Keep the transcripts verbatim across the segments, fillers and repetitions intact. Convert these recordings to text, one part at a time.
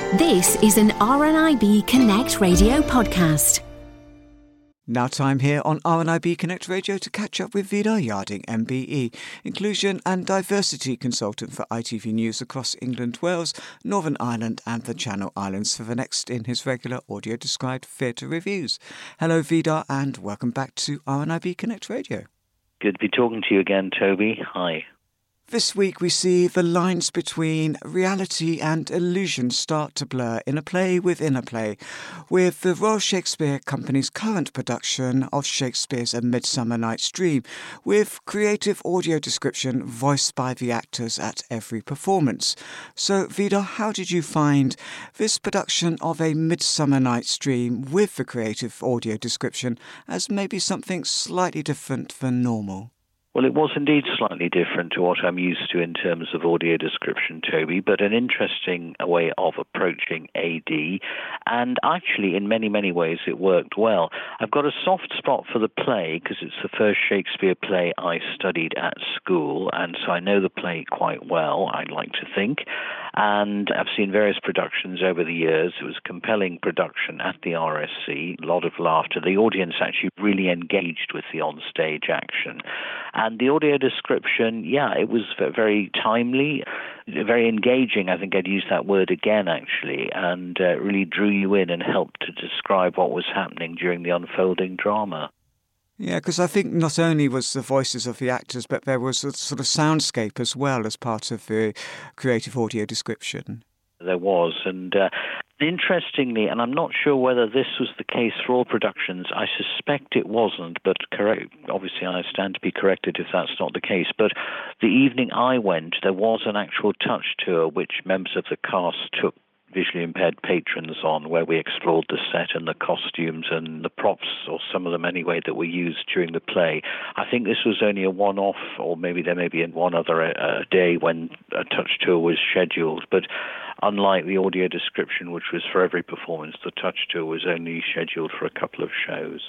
This is an R N I B Connect Radio podcast. Now time here on R N I B Connect Radio to catch up with Vidar Yarding, M B E, Inclusion and Diversity Consultant for I T V News across England, Wales, Northern Ireland and the Channel Islands for the next in his regular audio-described theatre reviews. Hello Vidar and welcome back to R N I B Connect Radio. Good to be talking to you again, Toby. Hi. This week we see the lines between reality and illusion start to blur in a play within a play, with the Royal Shakespeare Company's current production of Shakespeare's A Midsummer Night's Dream, with creative audio description voiced by the actors at every performance. So, Vidar, how did you find this production of A Midsummer Night's Dream with the creative audio description as maybe something slightly different than normal? Well, it was indeed slightly different to what I'm used to in terms of audio description, Toby, but an interesting way of approaching A D. And actually, in many, many ways, it worked well. I've got a soft spot for the play because it's the first Shakespeare play I studied at school, and so I know the play quite well, I'd like to think. And I've seen various productions over the years. It was a compelling production at the R S C, a lot of laughter. The audience actually really engaged with the onstage action. And the audio description, yeah, it was very timely, very engaging. I think I'd use that word again, actually, and uh, really drew you in and helped to describe what was happening during the unfolding drama. Yeah, because I think not only was the voices of the actors, but there was a sort of soundscape as well as part of the creative audio description. There was, and uh, interestingly, and I'm not sure whether this was the case for all productions, I suspect it wasn't, but correct. Obviously I stand to be corrected if that's not the case, but the evening I went, there was an actual touch tour which members of the cast took visually impaired patrons on, where we explored the set and the costumes and the props, or some of them anyway, that were used during the play. I think this was only a one-off, or maybe there may be in one other uh, day when a touch tour was scheduled, but unlike the audio description, which was for every performance, the touch tour was only scheduled for a couple of shows.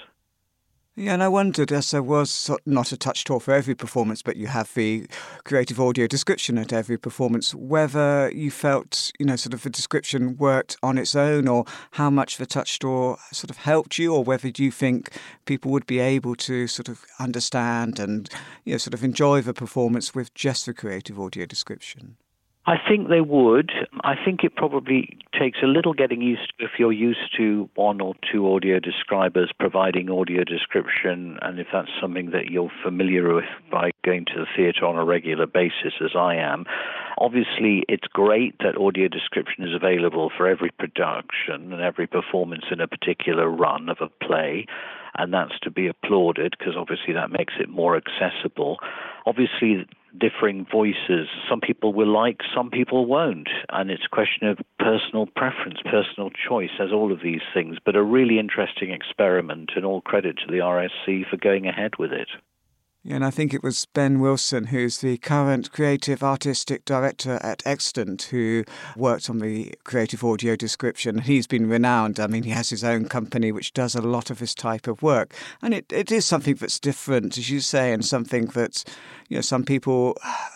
Yeah, and I wondered, as there was not a touch tour for every performance, but you have the creative audio description at every performance, whether you felt, you know, sort of the description worked on its own, or how much the touch tour sort of helped you, or whether you think people would be able to sort of understand and, you know, sort of enjoy the performance with just the creative audio description. I think they would. I think it probably takes a little getting used to if you're used to one or two audio describers providing audio description, and if that's something that you're familiar with by going to the theatre on a regular basis, as I am. Obviously, it's great that audio description is available for every production and every performance in a particular run of a play, and that's to be applauded because obviously that makes it more accessible. Obviously, differing voices, some people will like, some people won't, and it's a question of personal preference, personal choice, as all of these things, but a really interesting experiment, and all credit to the R S C for going ahead with it. Yeah, and I think it was Ben Wilson, who's the current creative artistic director at Extant, who worked on the creative audio description. He's been renowned. I mean, he has his own company which does a lot of this type of work. And it, it is something that's different, as you say, and something that, you know, some people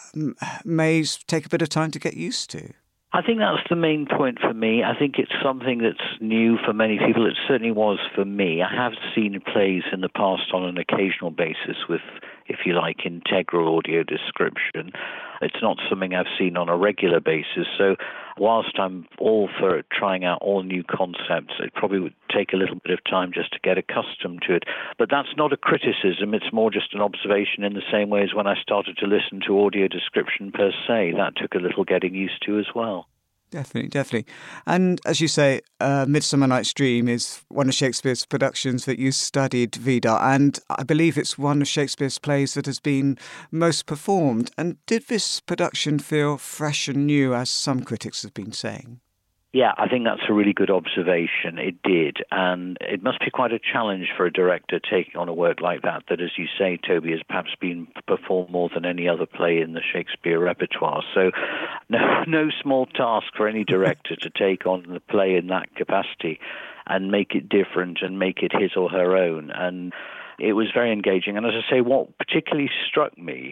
may take a bit of time to get used to. I think that's the main point for me. I think it's something that's new for many people. It certainly was for me. I have seen plays in the past on an occasional basis with, if you like, integral audio description. It's not something I've seen on a regular basis. So whilst I'm all for trying out all new concepts, it probably would take a little bit of time just to get accustomed to it. But that's not a criticism. It's more just an observation, in the same way as when I started to listen to audio description per se. That took a little getting used to as well. Definitely, definitely. And as you say, uh, Midsummer Night's Dream is one of Shakespeare's productions that you studied, Vidar, and I believe it's one of Shakespeare's plays that has been most performed. And did this production feel fresh and new, as some critics have been saying? Yeah, I think that's a really good observation. It did, and it must be quite a challenge for a director taking on a work like that, that, as you say, Toby, has perhaps been performed more than any other play in the Shakespeare repertoire. So no, no small task for any director to take on the play in that capacity and make it different and make it his or her own. And it was very engaging. And as I say, what particularly struck me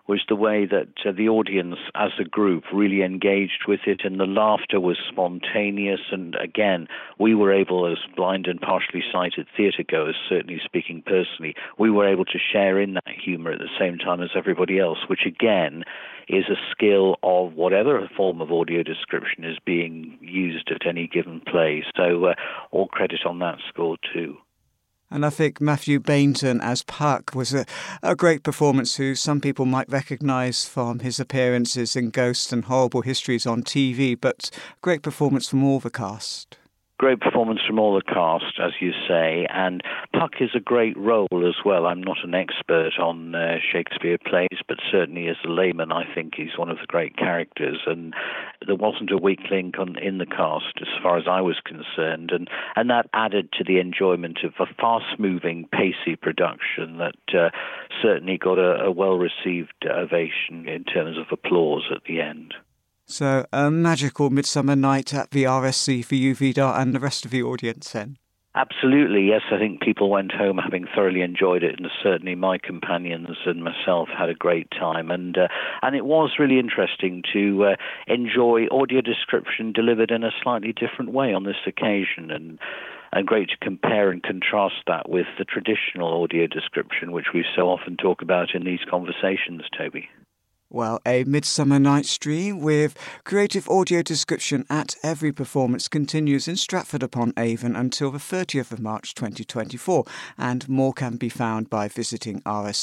was the way that uh, the audience as a group really engaged with it, and the laughter was spontaneous. And again, we were able, as blind and partially sighted theatre goers, certainly speaking personally, we were able to share in that humour at the same time as everybody else, which again is a skill of whatever form of audio description is being used at any given play. So uh, all credit on that score too. And I think Matthew Bainton as Puck was a, a great performance who some people might recognise from his appearances in Ghosts and Horrible Histories on T V, but great performance from all the cast. Great performance from all the cast, as you say, and Puck is a great role as well. I'm not an expert on uh, Shakespeare plays, but certainly as a layman, I think he's one of the great characters, and there wasn't a weak link on, in the cast as far as I was concerned, and, and that added to the enjoyment of a fast-moving, pacey production that uh, certainly got a, a well-received ovation in terms of applause at the end. So, a magical Midsummer Night at the R S C for you, Vidar, and the rest of the audience then? Absolutely, yes. I think people went home having thoroughly enjoyed it, and certainly my companions and myself had a great time. And uh, and it was really interesting to uh, enjoy audio description delivered in a slightly different way on this occasion, and and great to compare and contrast that with the traditional audio description, which we so often talk about in these conversations, Toby. Well, a Midsummer Night's Dream with creative audio description at every performance continues in Stratford-upon-Avon until the thirtieth of March twenty twenty-four, and more can be found by visiting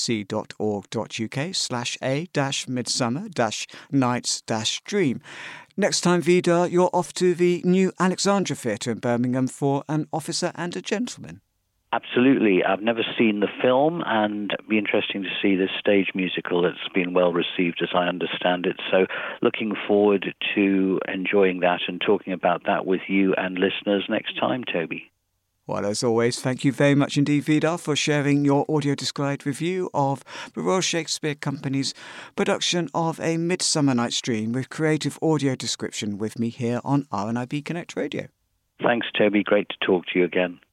rsc.org.uk slash a dash midsummer dash nights dash dream. Next time, Vidar, you're off to the New Alexandra Theatre in Birmingham for An Officer and a Gentleman. Absolutely. I've never seen the film, and it'd be interesting to see this stage musical that's been well received as I understand it. So looking forward to enjoying that and talking about that with you and listeners next time, Toby. Well, as always, thank you very much indeed, Vidar, for sharing your audio-described review of the Royal Shakespeare Company's production of A Midsummer Night's Dream with creative audio description with me here on R N I B Connect Radio. Thanks, Toby. Great to talk to you again.